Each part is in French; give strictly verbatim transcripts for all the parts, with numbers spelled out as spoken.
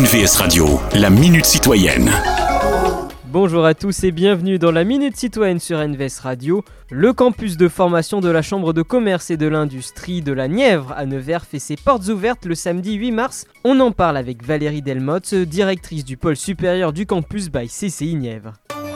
N V S Radio, la Minute Citoyenne. Bonjour à tous et bienvenue dans la Minute Citoyenne sur N V S Radio. Le campus de formation de la Chambre de commerce et de l'industrie de la Nièvre à Nevers fait ses portes ouvertes le samedi huit mars. On en parle avec Valérie Delmotte, directrice du pôle supérieur du campus by C C I Nièvre.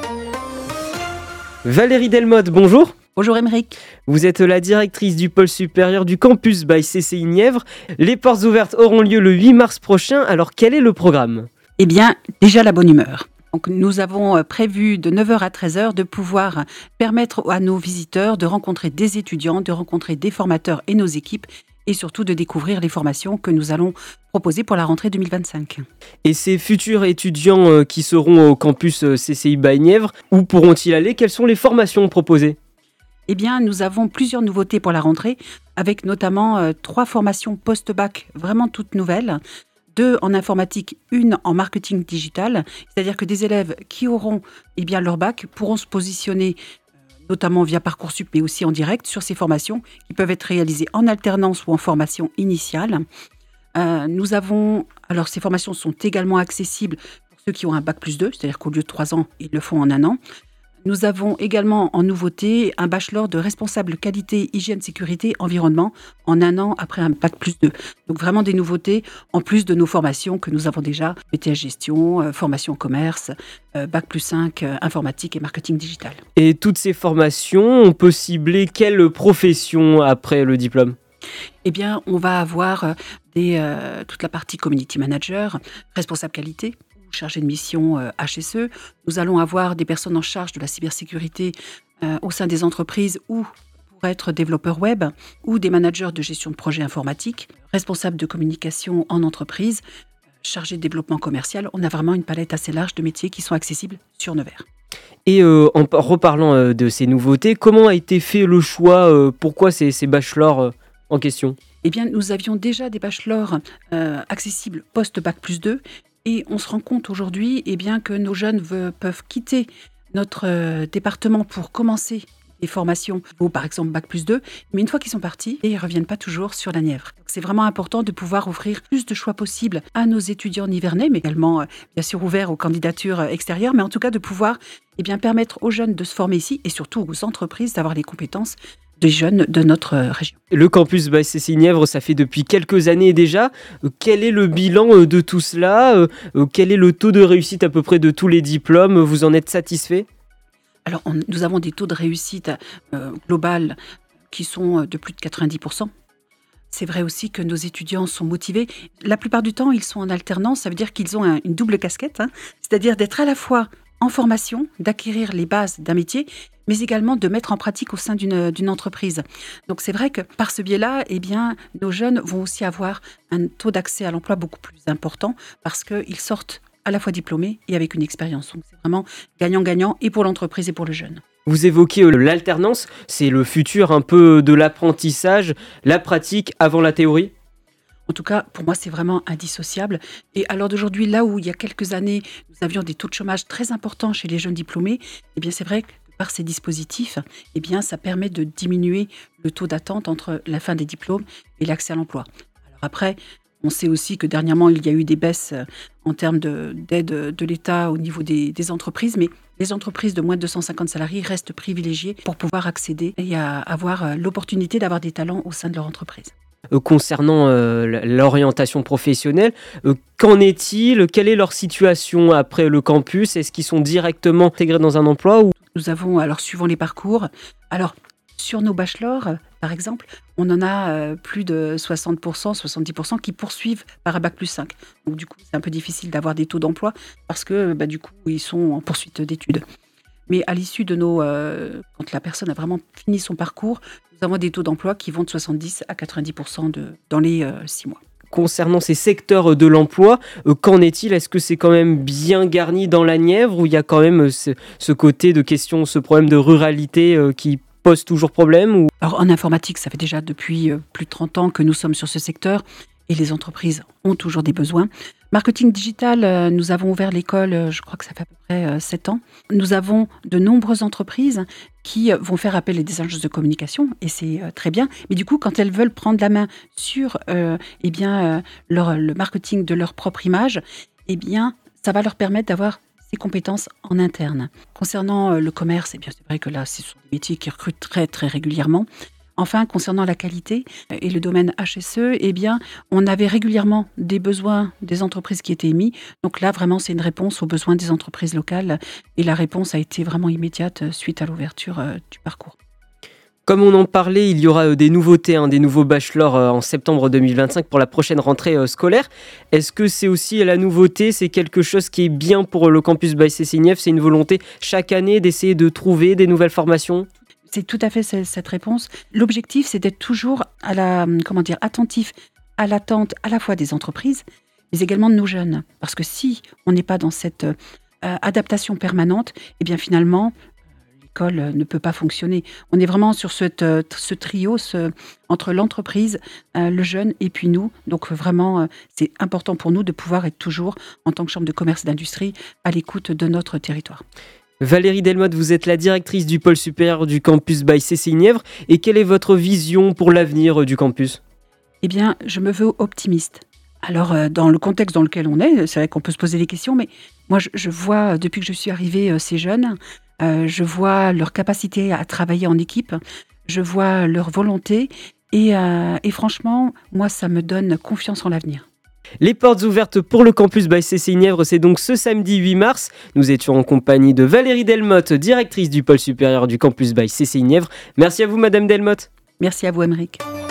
Valérie Delmotte, bonjour. Bonjour Émeric. Vous êtes la directrice du pôle supérieur du campus by C C I Nièvre. Les portes ouvertes auront lieu le huit mars prochain, alors quel est le programme ? Eh bien, déjà la bonne humeur. Donc, nous avons prévu de neuf heures à treize heures de pouvoir permettre à nos visiteurs de rencontrer des étudiants, de rencontrer des formateurs et nos équipes et surtout de découvrir les formations que nous allons proposer pour la rentrée deux mille vingt-cinq. Et ces futurs étudiants qui seront au campus C C I by Nièvre, où pourront-ils aller ? Quelles sont les formations proposées ? Eh bien, nous avons plusieurs nouveautés pour la rentrée, avec notamment euh, trois formations post-bac vraiment toutes nouvelles. Deux en informatique, une en marketing digital, c'est-à-dire que des élèves qui auront eh bien, leur bac pourront se positionner, notamment via Parcoursup, mais aussi en direct, sur ces formations qui peuvent être réalisées en alternance ou en formation initiale. Euh, nous avons, alors ces formations sont également accessibles pour ceux qui ont un bac plus deux, c'est-à-dire qu'au lieu de trois ans, ils le font en un an. Nous avons également en nouveauté un bachelor de responsable qualité, hygiène, sécurité, environnement en un an après un bac plus deux. Donc vraiment des nouveautés en plus de nos formations que nous avons déjà, B T S gestion, euh, formation commerce, euh, bac plus cinq, euh, informatique et marketing digital. Et toutes ces formations, on peut cibler quelle profession après le diplôme ? Eh bien, on va avoir des, euh, toute la partie community manager, responsable qualité, chargé de mission euh, H S E. Nous allons avoir des personnes en charge de la cybersécurité euh, au sein des entreprises ou pour être développeurs web ou des managers de gestion de projets informatiques, responsables de communication en entreprise, chargés de développement commercial. On a vraiment une palette assez large de métiers qui sont accessibles sur Nevers. Et euh, en reparlant euh, de ces nouveautés, comment a été fait le choix euh, Pourquoi ces, ces bachelors euh, en question ? Eh bien, nous avions déjà des bachelors euh, accessibles post-bac plus deux. Et on se rend compte aujourd'hui eh bien, que nos jeunes veut, peuvent quitter notre euh, département pour commencer des formations, ou par exemple bac plus deux, mais une fois qu'ils sont partis, ils ne reviennent pas toujours sur la Nièvre. Donc, c'est vraiment important de pouvoir offrir plus de choix possibles à nos étudiants nivernais, mais également euh, bien sûr ouverts aux candidatures euh, extérieures, mais en tout cas de pouvoir eh bien, permettre aux jeunes de se former ici et surtout aux entreprises d'avoir les compétences des jeunes de notre région. Le campus by C C I Nièvre, ça fait depuis quelques années déjà. Quel est le bilan de tout cela ? Quel est le taux de réussite à peu près de tous les diplômes ? Vous en êtes satisfait ? Alors, on, nous avons des taux de réussite euh, global qui sont de plus de quatre-vingt-dix pour cent. C'est vrai aussi que nos étudiants sont motivés. La plupart du temps, ils sont en alternance. Ça veut dire qu'ils ont un, une double casquette, hein, c'est-à-dire d'être à la fois en formation, d'acquérir les bases d'un métier, mais également de mettre en pratique au sein d'une, d'une entreprise. Donc c'est vrai que par ce biais-là, eh bien, nos jeunes vont aussi avoir un taux d'accès à l'emploi beaucoup plus important parce qu'ils sortent à la fois diplômés et avec une expérience. Donc c'est vraiment gagnant-gagnant et pour l'entreprise et pour le jeune. Vous évoquez euh, l'alternance, c'est le futur un peu de l'apprentissage, la pratique avant la théorie ? En tout cas, pour moi, c'est vraiment indissociable. Et à l'heure d'aujourd'hui, là où il y a quelques années, nous avions des taux de chômage très importants chez les jeunes diplômés, eh bien, c'est vrai que par ces dispositifs, eh bien, ça permet de diminuer le taux d'attente entre la fin des diplômes et l'accès à l'emploi. Alors après, on sait aussi que dernièrement, il y a eu des baisses en termes de, d'aide de l'État au niveau des, des entreprises, mais les entreprises de moins de deux cent cinquante salariés restent privilégiées pour pouvoir accéder et à avoir l'opportunité d'avoir des talents au sein de leur entreprise. Concernant euh, l'orientation professionnelle, euh, qu'en est-il ? Quelle est leur situation après le campus ? Est-ce qu'ils sont directement intégrés dans un emploi ou... Nous avons, alors suivant les parcours, alors sur nos bachelors, par exemple, on en a euh, plus de soixante pour cent, soixante-dix pour cent qui poursuivent par un bac plus cinq. Donc du coup, c'est un peu difficile d'avoir des taux d'emploi parce que bah, du coup, ils sont en poursuite d'études. Mais à l'issue de nos... Euh, quand la personne a vraiment fini son parcours, nous avons des taux d'emploi qui vont de soixante-dix à quatre-vingt-dix pour cent de, dans les euh, six mois. Concernant ces secteurs de l'emploi, euh, qu'en est-il ? Est-ce que c'est quand même bien garni dans la Nièvre ou il y a quand même ce, ce côté de question, ce problème de ruralité euh, qui pose toujours problème ou... Alors en informatique, ça fait déjà depuis euh, plus de trente ans que nous sommes sur ce secteur et les entreprises ont toujours des besoins. Marketing digital, euh, nous avons ouvert l'école, euh, je crois que ça fait à peu près euh, sept ans. Nous avons de nombreuses entreprises qui euh, vont faire appel à des agences de communication et c'est euh, très bien. Mais du coup, quand elles veulent prendre la main sur euh, eh bien, euh, leur, le marketing de leur propre image, eh bien, ça va leur permettre d'avoir ces compétences en interne. Concernant euh, le commerce, eh bien, c'est vrai que là, ce sont des métiers qui recrutent très, très régulièrement. Enfin, concernant la qualité et le domaine H S E, eh bien, on avait régulièrement des besoins des entreprises qui étaient émis. Donc là, vraiment, c'est une réponse aux besoins des entreprises locales. Et la réponse a été vraiment immédiate suite à l'ouverture euh, du parcours. Comme on en parlait, il y aura des nouveautés, hein, des nouveaux bachelors en septembre deux mille vingt-cinq pour la prochaine rentrée euh, scolaire. Est-ce que c'est aussi la nouveauté? C'est quelque chose qui est bien pour le campus by C C I N F? C'est une volonté chaque année d'essayer de trouver des nouvelles formations? C'est tout à fait cette réponse. L'objectif, c'est d'être toujours à la, comment dire, attentif à l'attente à la fois des entreprises, mais également de nos jeunes. Parce que si on n'est pas dans cette euh, adaptation permanente, eh bien finalement, l'école ne peut pas fonctionner. On est vraiment sur cette, ce trio ce, entre l'entreprise, euh, le jeune et puis nous. Donc vraiment, euh, c'est important pour nous de pouvoir être toujours, en tant que chambre de commerce et d'industrie, à l'écoute de notre territoire. Valérie Delmotte, vous êtes la directrice du pôle supérieur du campus by C C I Nièvre. Et quelle est votre vision pour l'avenir du campus? Eh bien, je me veux optimiste. Alors, euh, dans le contexte dans lequel on est, c'est vrai qu'on peut se poser des questions, mais moi, je, je vois, depuis que je suis arrivée, euh, ces jeunes, euh, je vois leur capacité à travailler en équipe, je vois leur volonté, et, euh, et franchement, moi, ça me donne confiance en l'avenir. Les portes ouvertes pour le campus by C C I Nièvre, c'est donc ce samedi huit mars. Nous étions en compagnie de Valérie Delmotte, directrice du pôle supérieur du campus by C C I Nièvre. Merci à vous, Madame Delmotte. Merci à vous, Aymeric.